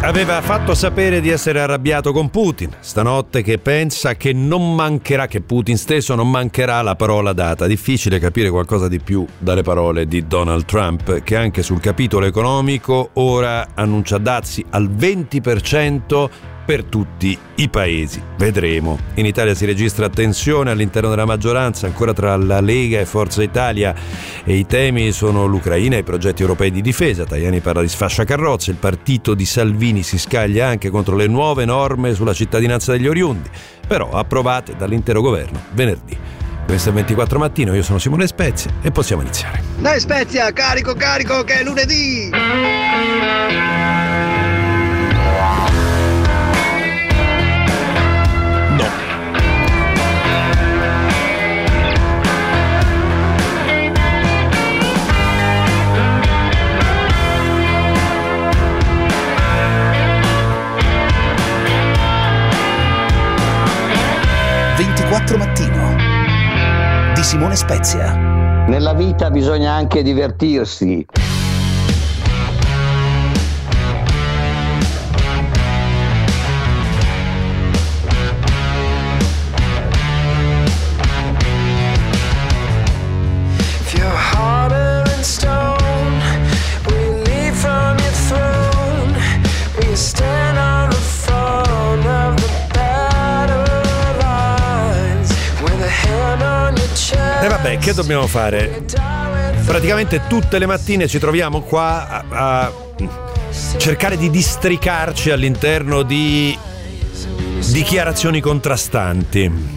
aveva fatto sapere di essere arrabbiato con Putin. Stanotte che pensa che non mancherà, che Putin stesso non mancherà la parola data. Difficile capire qualcosa di più dalle parole di Donald Trump, che anche sul capitolo economico ora annuncia dazi al 20% per tutti i paesi. Vedremo. In Italia si registra tensione all'interno della maggioranza, ancora tra la Lega e Forza Italia, e i temi sono l'Ucraina e i progetti europei di difesa. Tajani parla di sfasciacarrozze, il partito di Salvini si scaglia anche contro le nuove norme sulla cittadinanza degli oriundi, però approvate dall'intero governo venerdì. Questo è 24 Mattino, io sono Simone Spezia e possiamo iniziare. Dai Spezia, carico che è lunedì! Mattino di Simone Spezia. Nella vita bisogna anche divertirsi. E vabbè, che dobbiamo fare? Praticamente tutte le mattine ci troviamo qua a cercare di districarci all'interno di dichiarazioni contrastanti.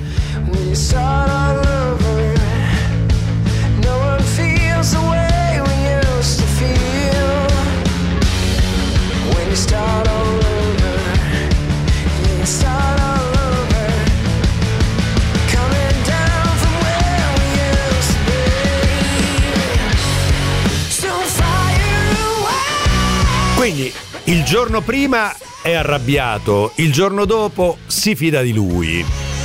Quindi il giorno prima è arrabbiato, il giorno dopo si fida di lui.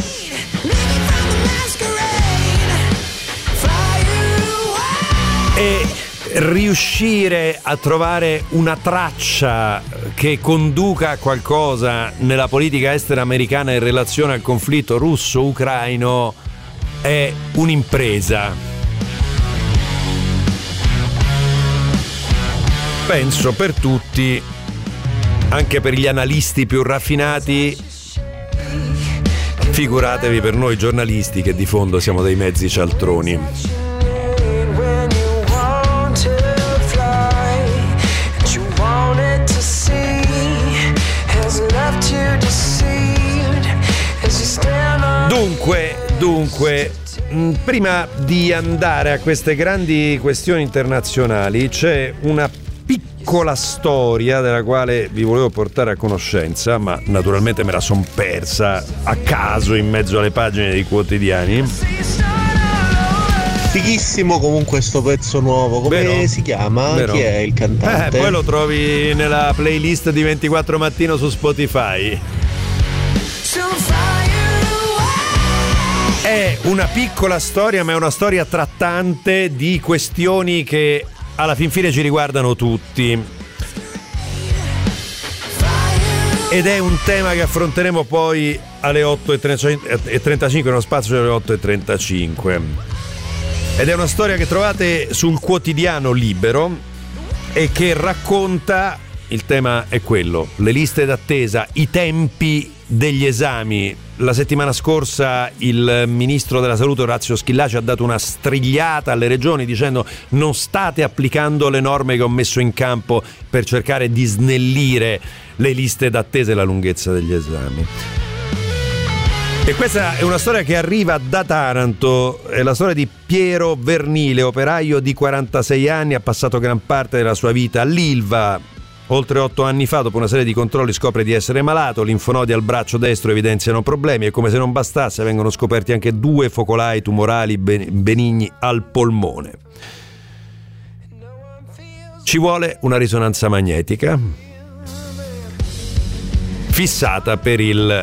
E riuscire a trovare una traccia che conduca a qualcosa nella politica estera americana in relazione al conflitto russo-ucraino è un'impresa. Penso per tutti, anche per gli analisti più raffinati, figuratevi per noi giornalisti che di fondo siamo dei mezzi cialtroni. Dunque, prima di andare a queste grandi questioni internazionali c'è una piccola storia della quale vi volevo portare a conoscenza, ma naturalmente me la son persa a caso in mezzo alle pagine dei quotidiani. Fighissimo comunque sto pezzo nuovo, come Vero? si chiama? Vero? Chi è il cantante? Poi lo trovi nella playlist di 24 Mattino su Spotify. È una piccola storia, ma è una storia trattante di questioni che alla fin fine ci riguardano tutti, ed è un tema che affronteremo poi alle 8:35, uno spazio alle 8:35, ed è una storia che trovate sul quotidiano Libero e che racconta, il tema è quello, le liste d'attesa, i tempi degli esami. La settimana scorsa il ministro della salute Orazio Schillaci ha dato una strigliata alle regioni dicendo: non state applicando le norme che ho messo in campo per cercare di snellire le liste d'attesa e la lunghezza degli esami. E questa è una storia che arriva da Taranto, è la storia di Piero Vernile, operaio di 46 anni, ha passato gran parte della sua vita all'Ilva. Oltre 8 anni fa, dopo una serie di controlli, scopre di essere malato, linfonodi al braccio destro evidenziano problemi e, come se non bastasse, vengono scoperti anche 2 focolai tumorali benigni al polmone. Ci vuole una risonanza magnetica fissata per il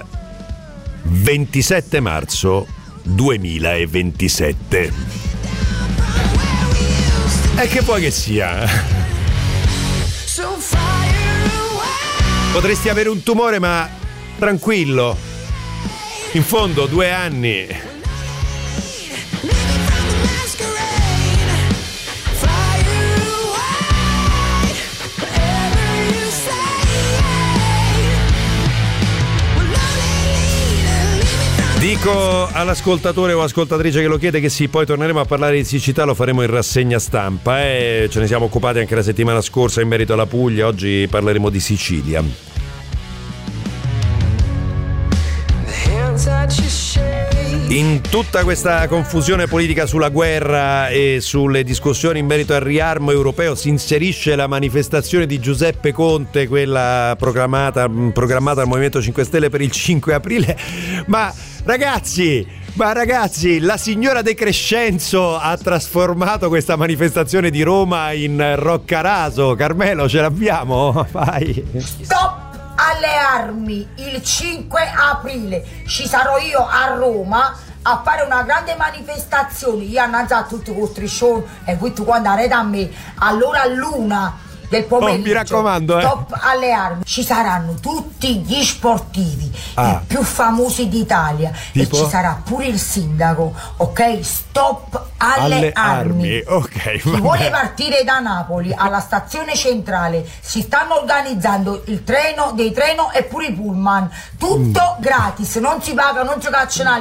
27 marzo 2027. E che vuoi che sia? Potresti avere un tumore, ma tranquillo. In fondo 2 anni. Dico all'ascoltatore o ascoltatrice che lo chiede che sì, poi torneremo a parlare di siccità, lo faremo in rassegna stampa, ce ne siamo occupati anche la settimana scorsa in merito alla Puglia, oggi parleremo di Sicilia. In tutta questa confusione politica sulla guerra e sulle discussioni in merito al riarmo europeo si inserisce la manifestazione di Giuseppe Conte, quella programmata al Movimento 5 Stelle per il 5 aprile. Ma ragazzi, la signora De Crescenzo ha trasformato questa manifestazione di Roma in Roccaraso. Carmelo, ce l'abbiamo? Vai. Stop alle armi il 5 aprile. Ci sarò io a Roma a fare una grande manifestazione. Io annuncio a tutti i vostri show e voi quando andate a me all'ora l'1 del pomeriggio, mi raccomando, stop alle armi. Ci saranno tutti gli sportivi, i più famosi d'Italia, tipo? E ci sarà pure il sindaco, ok? Stop alle armi. Ok, chi vuole partire da Napoli alla stazione centrale si stanno organizzando dei treno e pure i pullman, tutto gratis, non si paga, non si cacciano.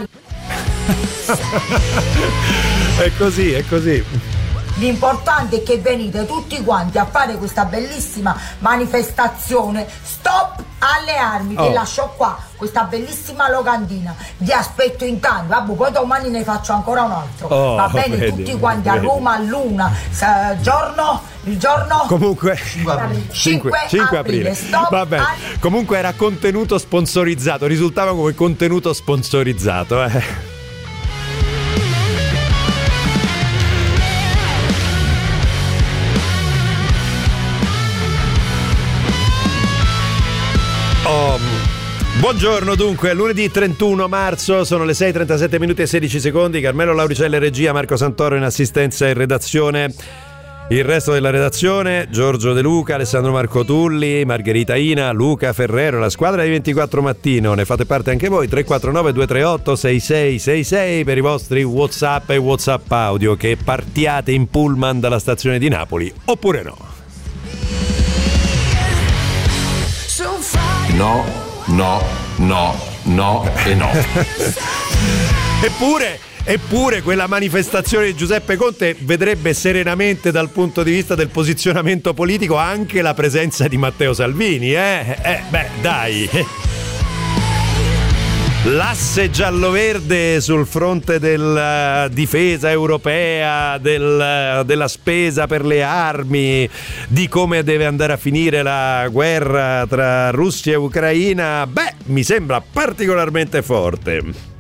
È così. L'importante è che venite tutti quanti a fare questa bellissima manifestazione. Stop alle armi. Che lascio qua questa bellissima locandina. Vi aspetto intanto. Vabbè, poi domani ne faccio ancora un altro. Va bene, vedi, tutti quanti a Roma all'1. Il giorno comunque 5 aprile. Stop. Va bene. Comunque era contenuto sponsorizzato, risultava come contenuto sponsorizzato. Buongiorno, dunque, lunedì 31 marzo, sono le 6:37 minuti e 16 secondi. Carmelo Lauricella in regia, Marco Santoro in assistenza e redazione. Il resto della redazione: Giorgio De Luca, Alessandro Marco Tulli, Margherita Ina, Luca Ferrero, la squadra di 24 Mattino. Ne fate parte anche voi, 349 238 6666 per i vostri WhatsApp e WhatsApp audio, che partiate in pullman dalla stazione di Napoli oppure no. No e no. Eppure quella manifestazione di Giuseppe Conte vedrebbe serenamente dal punto di vista del posizionamento politico anche la presenza di Matteo Salvini, dai. L'asse giallo-verde sul fronte della difesa europea, della spesa per le armi, di come deve andare a finire la guerra tra Russia e Ucraina, mi sembra particolarmente forte.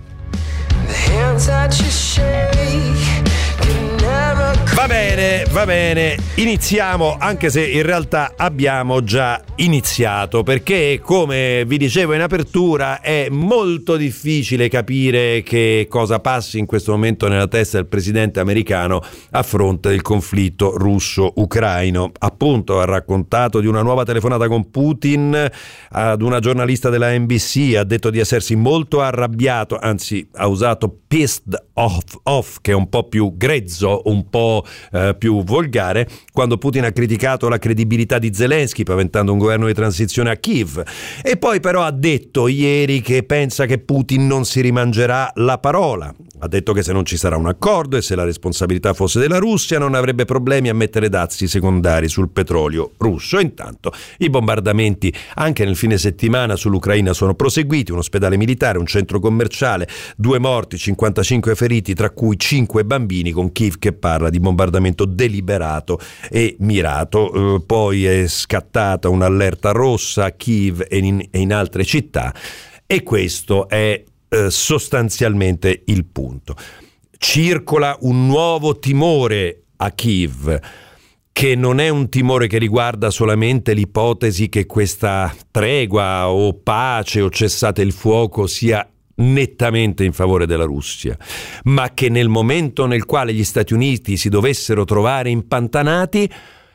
Va bene, iniziamo, anche se in realtà abbiamo già iniziato, perché come vi dicevo in apertura è molto difficile capire che cosa passi in questo momento nella testa del presidente americano a fronte del conflitto russo-ucraino. Appunto, ha raccontato di una nuova telefonata con Putin ad una giornalista della NBC, ha detto di essersi molto arrabbiato, anzi ha usato pissed off, che è un po' più grezzo, un po' più volgare, quando Putin ha criticato la credibilità di Zelensky paventando un governo di transizione a Kiev. E poi però ha detto ieri che pensa che Putin non si rimangerà la parola. Ha detto che se non ci sarà un accordo e se la responsabilità fosse della Russia non avrebbe problemi a mettere dazi secondari sul petrolio russo. Intanto i bombardamenti anche nel fine settimana sull'Ucraina sono proseguiti, un ospedale militare, un centro commerciale, 2 morti, 55 feriti, tra cui 5 bambini, con Kiev che parla di bombardamento deliberato e mirato. Poi è scattata un'allerta rossa a Kiev e in altre città, e questo è sostanzialmente il punto. Circola un nuovo timore a Kiev, che non è un timore che riguarda solamente l'ipotesi che questa tregua o pace o cessate il fuoco sia nettamente in favore della Russia, ma che nel momento nel quale gli Stati Uniti si dovessero trovare impantanati,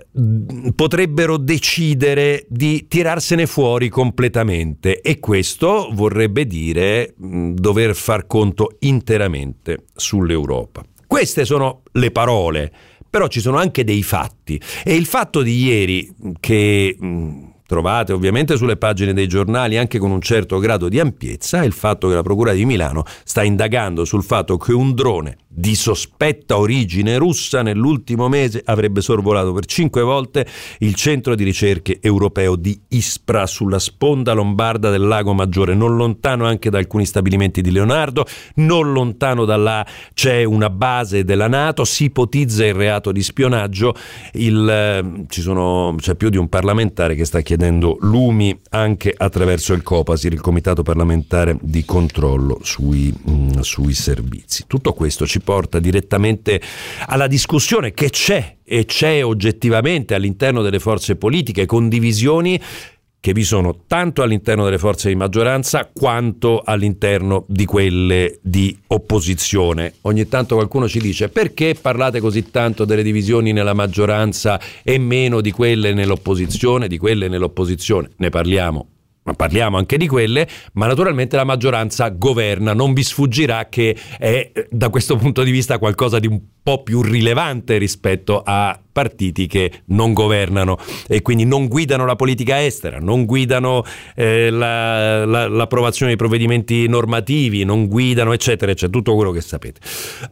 potrebbero decidere di tirarsene fuori completamente, e questo vorrebbe dire dover far conto interamente sull'Europa. Queste sono le parole, però ci sono anche dei fatti, e il fatto di ieri, che trovate ovviamente sulle pagine dei giornali anche con un certo grado di ampiezza, è il fatto che la Procura di Milano sta indagando sul fatto che un drone di sospetta origine russa nell'ultimo mese avrebbe sorvolato per 5 volte il centro di ricerche europeo di Ispra, sulla sponda lombarda del Lago Maggiore, non lontano anche da alcuni stabilimenti di Leonardo, non lontano da là c'è una base della NATO, si ipotizza il reato di spionaggio. C'è più di un parlamentare che sta chiedendo lumi anche attraverso il Copasir, il Comitato parlamentare di controllo sui servizi. Tutto questo ci porta direttamente alla discussione che c'è oggettivamente all'interno delle forze politiche, condivisioni che vi sono tanto all'interno delle forze di maggioranza quanto all'interno di quelle di opposizione. Ogni tanto qualcuno ci dice: perché parlate così tanto delle divisioni nella maggioranza e meno di quelle nell'opposizione? Di quelle nell'opposizione ne parliamo, ma parliamo anche di quelle, ma naturalmente la maggioranza governa. Non vi sfuggirà che è da questo punto di vista qualcosa di un po' più rilevante rispetto a partiti che non governano e quindi non guidano la politica estera, non guidano l'approvazione dei provvedimenti normativi, non guidano eccetera eccetera, tutto quello che sapete.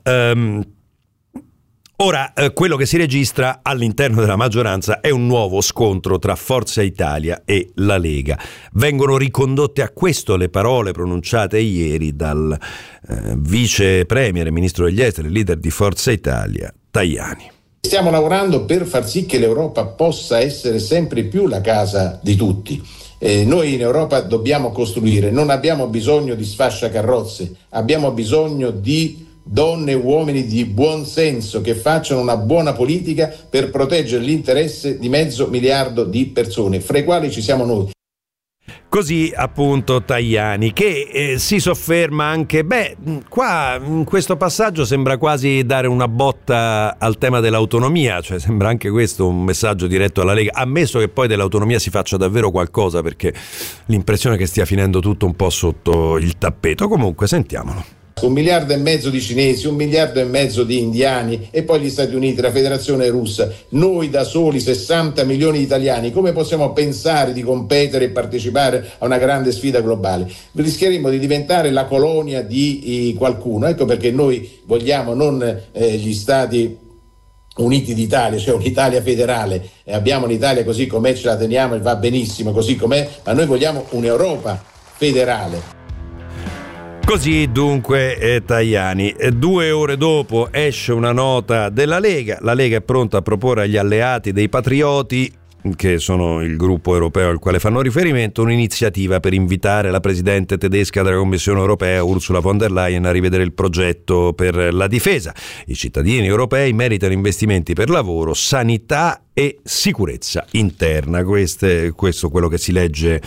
Ora, quello che si registra all'interno della maggioranza è un nuovo scontro tra Forza Italia e la Lega. Vengono ricondotte a questo le parole pronunciate ieri dal vice premier e ministro degli esteri, leader di Forza Italia, Tajani. Stiamo lavorando per far sì che l'Europa possa essere sempre più la casa di tutti. Noi in Europa dobbiamo costruire, non abbiamo bisogno di sfasciacarrozze, abbiamo bisogno di donne e uomini di buon senso che facciano una buona politica per proteggere l'interesse di 500 miliardi di persone, fra i quali ci siamo noi. Così appunto Tajani, che si sofferma anche, qua in questo passaggio sembra quasi dare una botta al tema dell'autonomia, cioè sembra anche questo un messaggio diretto alla Lega, ammesso che poi dell'autonomia si faccia davvero qualcosa, perché l'impressione è che stia finendo tutto un po' sotto il tappeto. Comunque sentiamolo. 1,5 miliardi di cinesi, 1,5 miliardi di indiani e poi gli Stati Uniti, la Federazione Russa. Noi da soli 60 milioni di italiani, come possiamo pensare di competere e partecipare a una grande sfida globale? Rischieremo di diventare la colonia di qualcuno. Ecco perché noi vogliamo non gli Stati Uniti d'Italia, cioè un'Italia federale, abbiamo l'Italia così com'è, ce la teniamo e va benissimo così com'è, ma noi vogliamo un'Europa federale. Così dunque Tajani. 2 ore dopo esce una nota della Lega. La Lega è pronta a proporre agli alleati dei patrioti, che sono il gruppo europeo al quale fanno riferimento, un'iniziativa per invitare la presidente tedesca della Commissione europea, Ursula von der Leyen, a rivedere il progetto per la difesa. I cittadini europei meritano investimenti per lavoro, sanità e sicurezza interna. Questo è quello che si legge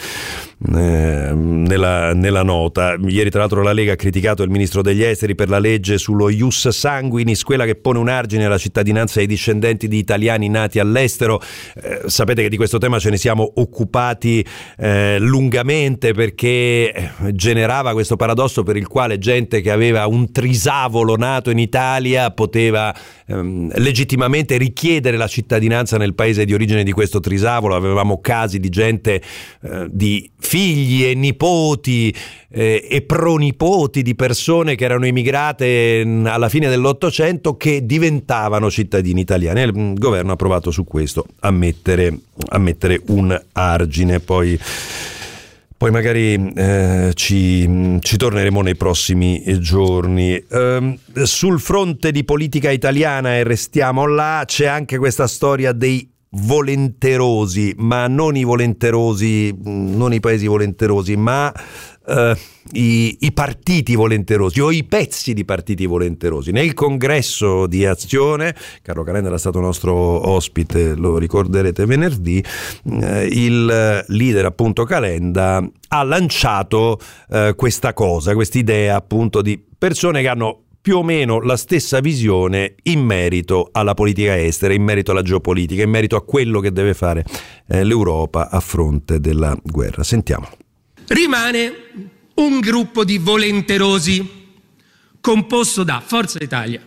nella nota. Ieri tra l'altro la Lega ha criticato il ministro degli esteri per la legge sullo ius sanguinis, quella che pone un argine alla cittadinanza ai discendenti di italiani nati all'estero. Sapete che di questo tema ce ne siamo occupati lungamente, perché generava questo paradosso per il quale gente che aveva un trisavolo nato in Italia poteva legittimamente richiedere la cittadinanza nel paese di origine di questo trisavolo. Avevamo casi di gente, di figli e nipoti e pronipoti di persone che erano emigrate alla fine dell'Ottocento, che diventavano cittadini italiani. Il governo ha provato su questo a mettere un argine. Poi magari ci torneremo nei prossimi giorni. Sul fronte di politica italiana, e restiamo là, c'è anche questa storia dei volenterosi, ma non i volenterosi, non i paesi volenterosi, ma i partiti volenterosi o i pezzi di partiti volenterosi. Nel congresso di Azione, Carlo Calenda era stato nostro ospite, lo ricorderete venerdì, il leader appunto Calenda ha lanciato questa idea appunto di persone che hanno più o meno la stessa visione in merito alla politica estera, in merito alla geopolitica, in merito a quello che deve fare l'Europa a fronte della guerra. Sentiamo. Rimane un gruppo di volenterosi composto da Forza Italia,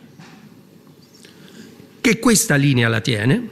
che questa linea la tiene.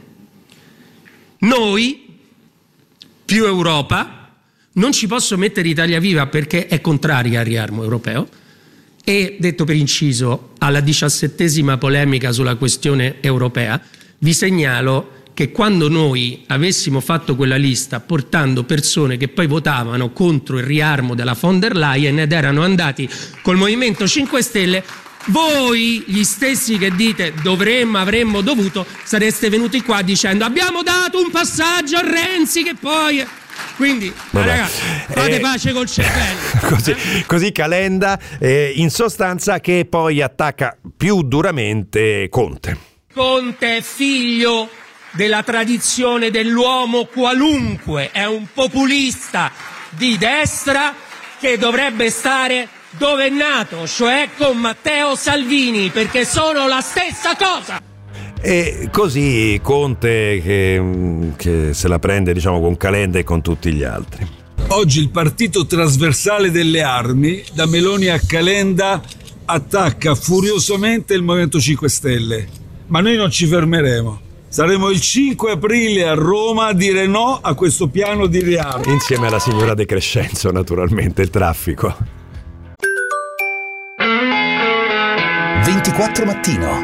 Noi, più Europa, non ci posso mettere Italia Viva perché è contraria al riarmo europeo. E, detto per inciso, alla 17ª polemica sulla questione europea, vi segnalo che quando noi avessimo fatto quella lista portando persone che poi votavano contro il riarmo della von der Leyen ed erano andati col Movimento 5 Stelle, voi, gli stessi che dite dovremmo, avremmo dovuto, sareste venuti qua dicendo abbiamo dato un passaggio a Renzi che poi... Quindi ragazzi, fate pace col cervello. Così Calenda, in sostanza, che poi attacca più duramente Conte. Conte è figlio della tradizione dell'uomo qualunque, è un populista di destra che dovrebbe stare dove è nato, cioè con Matteo Salvini, perché sono la stessa cosa. E così Conte che se la prende, diciamo, con Calenda e con tutti gli altri. Oggi il partito trasversale delle armi, da Meloni a Calenda, attacca furiosamente il Movimento 5 Stelle. Ma noi non ci fermeremo. Saremo il 5 aprile a Roma a dire no a questo piano di riarmo. Insieme alla signora De Crescenzo, naturalmente, il traffico. 24 mattino.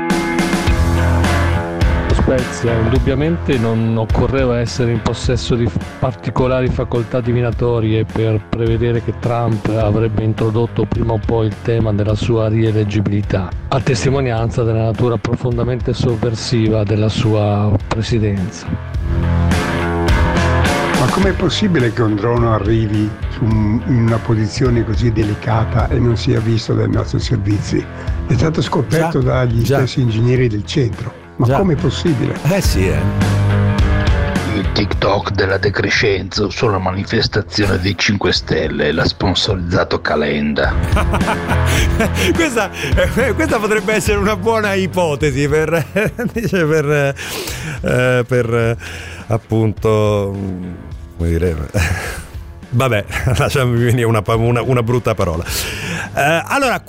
Spezia, indubbiamente non occorreva essere in possesso di particolari facoltà divinatorie per prevedere che Trump avrebbe introdotto prima o poi il tema della sua rieleggibilità, a testimonianza della natura profondamente sovversiva della sua presidenza. Ma com'è possibile che un drone arrivi in una posizione così delicata e non sia visto dai nostri servizi? È stato scoperto dagli stessi ingegneri del centro. Ma com'è possibile? Sì, Il TikTok della De Crescenzo sulla manifestazione dei 5 Stelle l'ha sponsorizzato Calenda. questa potrebbe essere una buona ipotesi per appunto, come dire, vabbè, lasciami venire una brutta parola. Allora,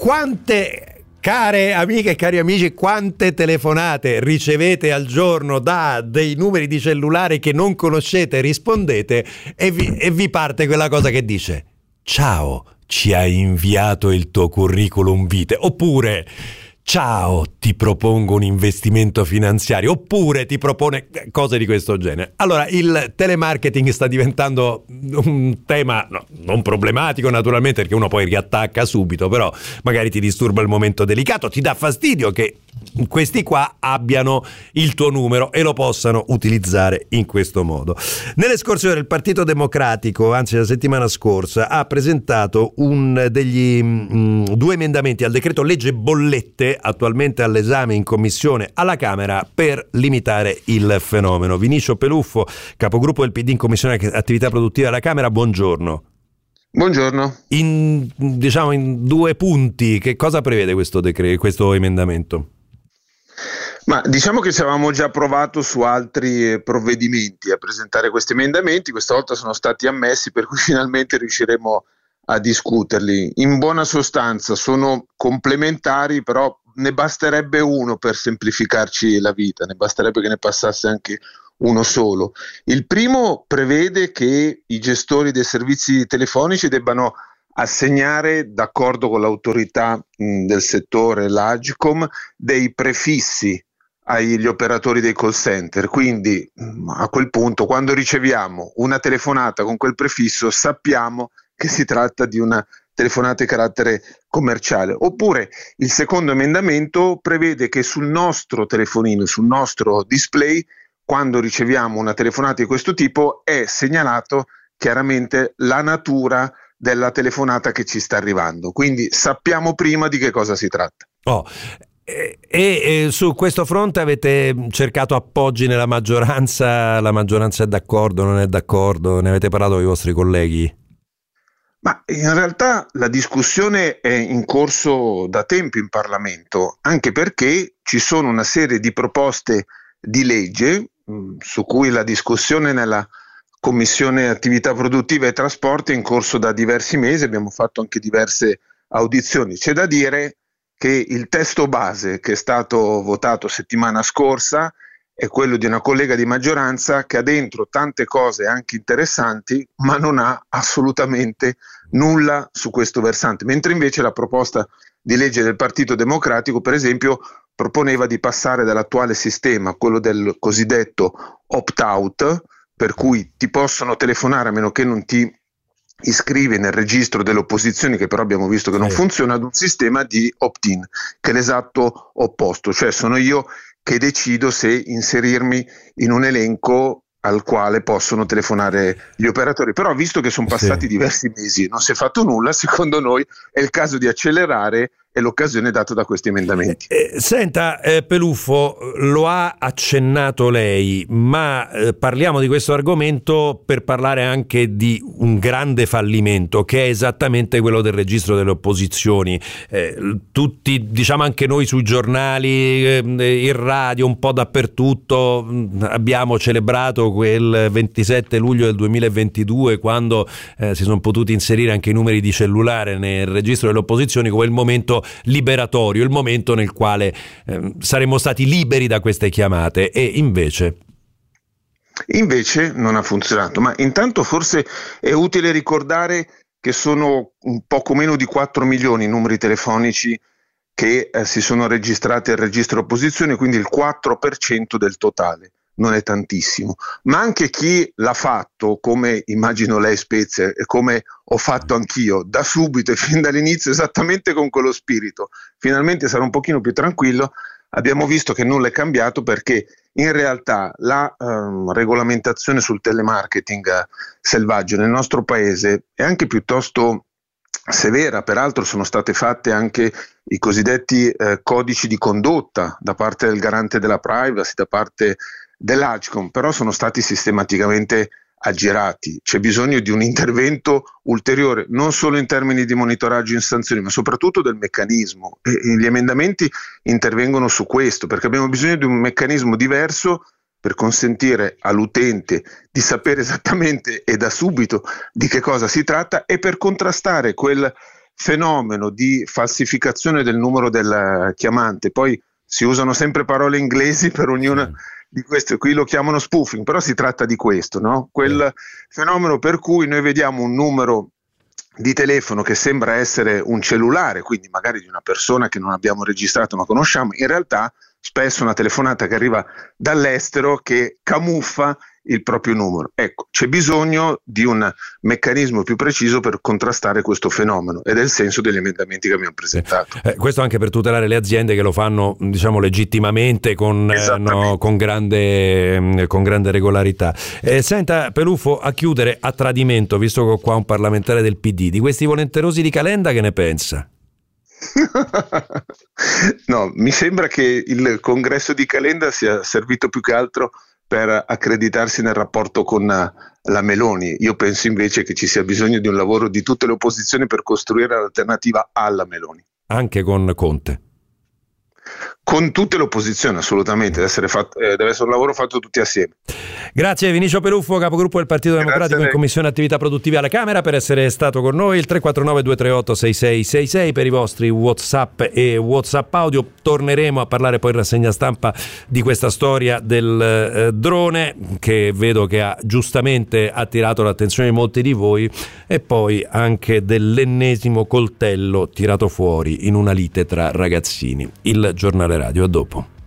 care amiche e cari amici, quante telefonate ricevete al giorno da dei numeri di cellulare che non conoscete? Rispondete e vi parte quella cosa che dice: ciao, ci hai inviato il tuo curriculum vitae, oppure ciao, ti propongo un investimento finanziario, oppure ti propone cose di questo genere. Allora, il telemarketing sta diventando un tema non problematico, naturalmente, perché uno poi riattacca subito, però magari ti disturba il momento delicato, ti dà fastidio che questi qua abbiano il tuo numero e lo possano utilizzare in questo modo. Nelle scorse ore il Partito Democratico, anzi la settimana scorsa, ha presentato due emendamenti al decreto legge bollette, attualmente all'esame in commissione alla Camera, per limitare il fenomeno. Vinicio Peluffo, capogruppo del PD in commissione attività produttiva alla Camera, buongiorno. Buongiorno. In 2 punti, che cosa prevede questo emendamento? Ma diciamo che ci avevamo già provato su altri provvedimenti a presentare questi emendamenti, questa volta sono stati ammessi, per cui finalmente riusciremo a discuterli. In buona sostanza sono complementari, però ne basterebbe uno per semplificarci la vita, ne basterebbe che ne passasse anche uno solo. Il primo prevede che i gestori dei servizi telefonici debbano assegnare, d'accordo con l'autorità del settore, l'Agcom, dei prefissi agli operatori dei call center. Quindi a quel punto, quando riceviamo una telefonata con quel prefisso, sappiamo che si tratta di una telefonata di carattere commerciale. Oppure il secondo emendamento prevede che sul nostro telefonino, sul nostro display, quando riceviamo una telefonata di questo tipo, è segnalato chiaramente la natura della telefonata che ci sta arrivando, quindi sappiamo prima di che cosa si tratta. E su questo fronte avete cercato appoggi nella maggioranza? La maggioranza è d'accordo, non è d'accordo? Ne avete parlato con i vostri colleghi? Ma in realtà la discussione è in corso da tempo in Parlamento, anche perché ci sono una serie di proposte di legge su cui la discussione nella Commissione Attività Produttive e Trasporti è in corso da diversi mesi, abbiamo fatto anche diverse audizioni. C'è da dire che il testo base che è stato votato settimana scorsa è quello di una collega di maggioranza che ha dentro tante cose anche interessanti, ma non ha assolutamente nulla su questo versante, mentre invece la proposta di legge del Partito Democratico, per esempio, proponeva di passare dall'attuale sistema, quello del cosiddetto opt-out, per cui ti possono telefonare a meno che non ti iscrivi nel registro delle opposizioni, che però abbiamo visto che non funziona, ad un sistema di opt-in, che è l'esatto opposto, cioè sono io che decido se inserirmi in un elenco al quale possono telefonare gli operatori. Però visto che sono passati diversi mesi e non si è fatto nulla, secondo noi è il caso di accelerare, e l'occasione è data da questi emendamenti. Senta, Peluffo, lo ha accennato lei, ma parliamo di questo argomento per parlare anche di un grande fallimento, che è esattamente quello del registro delle opposizioni. Tutti, diciamo anche noi sui giornali, in radio, un po' dappertutto, abbiamo celebrato quel 27 luglio del 2022, quando si sono potuti inserire anche i numeri di cellulare nel registro delle opposizioni, come il momento liberatorio, il momento nel quale saremmo stati liberi da queste chiamate, e invece non ha funzionato. Ma intanto forse è utile ricordare che sono un poco meno di 4 milioni i numeri telefonici che si sono registrati al registro opposizione, quindi il 4% del totale. Non è tantissimo, ma anche chi l'ha fatto, come immagino lei Spezia e come ho fatto anch'io, da subito e fin dall'inizio, esattamente con quello spirito, finalmente sarà un pochino più tranquillo, abbiamo visto che nulla è cambiato, perché in realtà la regolamentazione sul telemarketing selvaggio nel nostro paese è anche piuttosto severa. Peraltro sono state fatte anche i cosiddetti codici di condotta da parte del garante della privacy, da parte dell'Agcom, però sono stati sistematicamente aggirati. C'è bisogno di un intervento ulteriore, non solo in termini di monitoraggio e sanzioni, ma soprattutto del meccanismo, e gli emendamenti intervengono su questo, perché abbiamo bisogno di un meccanismo diverso per consentire all'utente di sapere esattamente e da subito di che cosa si tratta, e per contrastare quel fenomeno di falsificazione del numero del chiamante. Poi si usano sempre parole inglesi per ognuna di queste, qui lo chiamano spoofing, però si tratta di questo, no? Quel fenomeno per cui noi vediamo un numero di telefono che sembra essere un cellulare, quindi magari di una persona che non abbiamo registrato ma conosciamo, in realtà spesso una telefonata che arriva dall'estero che camuffa il proprio numero. Ecco, c'è bisogno di un meccanismo più preciso per contrastare questo fenomeno, ed è il senso degli emendamenti che abbiamo presentato. Questo anche per tutelare le aziende che lo fanno, diciamo, legittimamente, con grande regolarità. Senta Peluffo, a chiudere, a tradimento, visto che ho qua un parlamentare del PD, di questi volenterosi di Calenda che ne pensa? No, mi sembra che il congresso di Calenda sia servito più che altro per accreditarsi nel rapporto con la Meloni. Io penso invece che ci sia bisogno di un lavoro di tutte le opposizioni per costruire l'alternativa alla Meloni. Anche con Conte? Con tutte le opposizioni, assolutamente, deve essere un lavoro fatto tutti assieme. Grazie Vinicio Peluffo, capogruppo del Partito Democratico in Commissione Attività Produttive alla Camera, per essere stato con noi. Il 349-238-6666 per i vostri WhatsApp e WhatsApp audio. Torneremo a parlare poi in rassegna stampa di questa storia del drone, che vedo che ha giustamente attirato l'attenzione di molti di voi, e poi anche dell'ennesimo coltello tirato fuori in una lite tra ragazzini. Il giornale radio, a dopo.